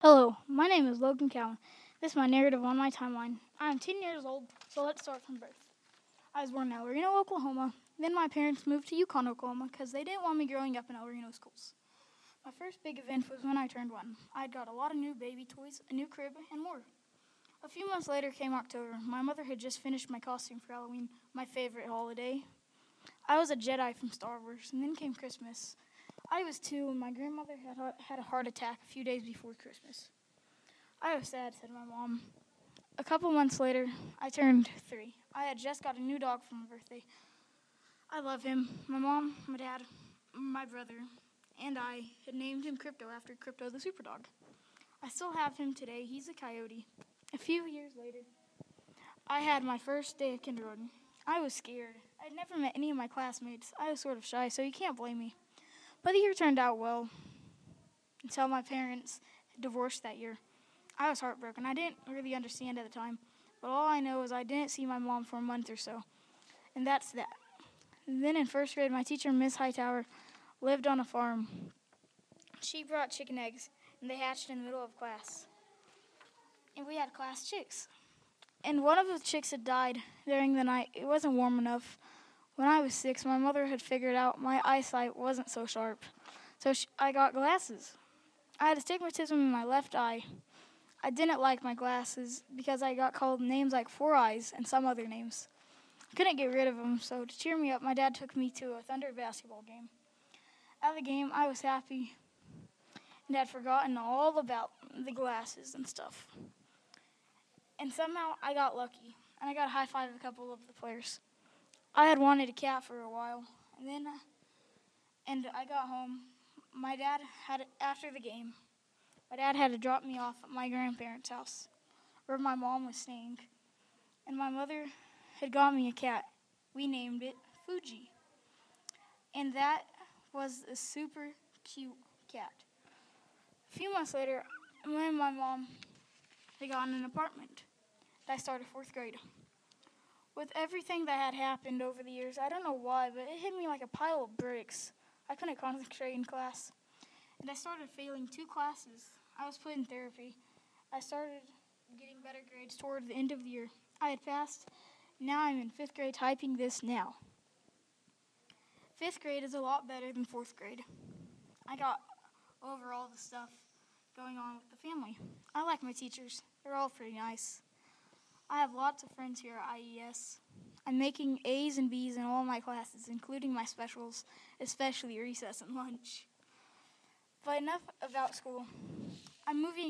Hello, my name is Logan Cowan. This is my narrative on my timeline. I am 10 years old, so let's start from birth. I was born in El Reno, Oklahoma. Then my parents moved to Yukon, Oklahoma because they didn't want me growing up in El Reno schools. My first big event was when I turned 1. I had got a lot of new baby toys, a new crib, and more. A few months later came October. My mother had just finished my costume for Halloween, my favorite holiday. I was a Jedi from Star Wars, and then came Christmas. I was 2, and my grandmother had a heart attack a few days before Christmas. I was sad, said my mom. A couple months later, I turned 3. I had just got a new dog for my birthday. I love him. My mom, my dad, my brother, and I had named him Crypto after Crypto the Super Dog. I still have him today. He's a coyote. A few years later, I had my first day of kindergarten. I was scared. I'd never met any of my classmates. I was sort of shy, so you can't blame me. But the year turned out well until my parents divorced that year. I was heartbroken. I didn't really understand at the time, but all I know is I didn't see my mom for a month or so, and that's that. Then in first grade, my teacher, Miss Hightower, lived on a farm. She brought chicken eggs, and they hatched in the middle of class. And we had class chicks. And one of the chicks had died during the night. It wasn't warm enough. When I was 6, my mother had figured out my eyesight wasn't so sharp, so I got glasses. I had astigmatism in my left eye. I didn't like my glasses because I got called names like Four Eyes and some other names. I couldn't get rid of them, so to cheer me up, my dad took me to a Thunder basketball game. At the game, I was happy and had forgotten all about the glasses and stuff. And somehow I got lucky, and I got a high five of a couple of the players. I had wanted a cat for a while, and I got home. My dad after the game, my dad had to drop me off at my grandparents' house, where my mom was staying, and my mother had got me a cat. We named it Fuji, and that was a super cute cat. A few months later, me and my mom had gotten an apartment. I started 4th grade. With everything that had happened over the years, I don't know why, but it hit me like a pile of bricks. I couldn't concentrate in class, and I started failing 2 classes. I was put in therapy. I started getting better grades toward the end of the year. I had passed. Now I'm in 5th grade typing this now. 5th grade is a lot better than 4th grade. I got over all the stuff going on with the family. I like my teachers. They're all pretty nice. I have lots of friends here at IES. I'm making A's and B's in all my classes, including my specials, especially recess and lunch. But enough about school. I'm moving